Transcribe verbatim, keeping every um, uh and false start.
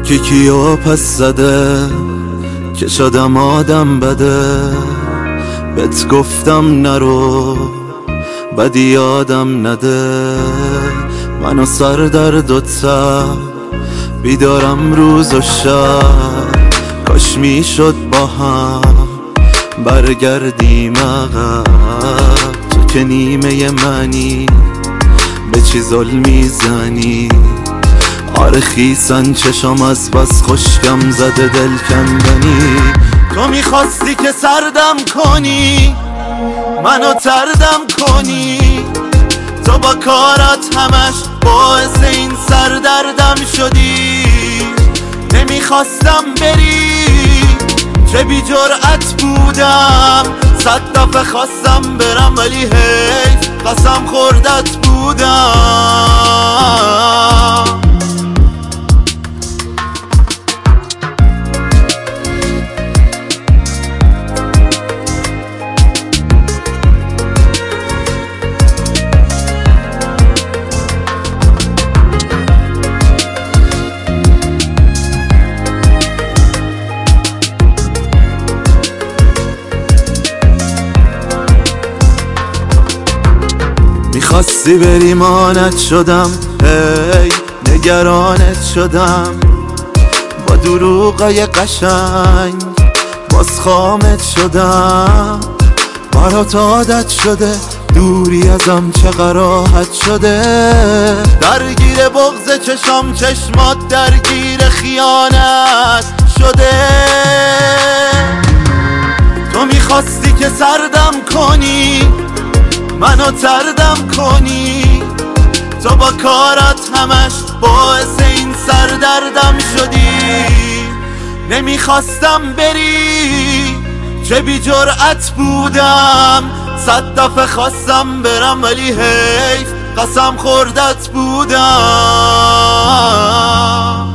کی کیو پس زده که شدم آدم بده، بهت گفتم نرو بدی یادم نده. منو سر در دوتا بیدارم روز و شب، کاش میشد با هم برگردیم عقب. تو که نیمه منی به چی ظلم میزنی؟ آره خیسن چشم از بس خوشگم زده دل کندنی. تو میخواستی که سردم کنی منو تردم کنی، تو با کارات همش باعث این سردردم شدی. نمیخواستم بری چه بی جرأت بودم، صد دفعه خواستم برم ولی حیف قسم خوردت بودم. میخواستی بری مانت شدم، هی نگرانت شدم. با دروغای قشنگ باز خامت شدم. برات عادت شده دوری ازم چقدر راحت شده. درگیر بغض چشام چشمات درگیر خیانت شده. تو میخواستی که سردم کنی منو تردم کنی، تو با کارات همش باعث این سردردم شدی. نمیخواستم بری چه بی جرأت بودم، صد دفعه خواستم برم ولی حیف قسم خوردت بودم.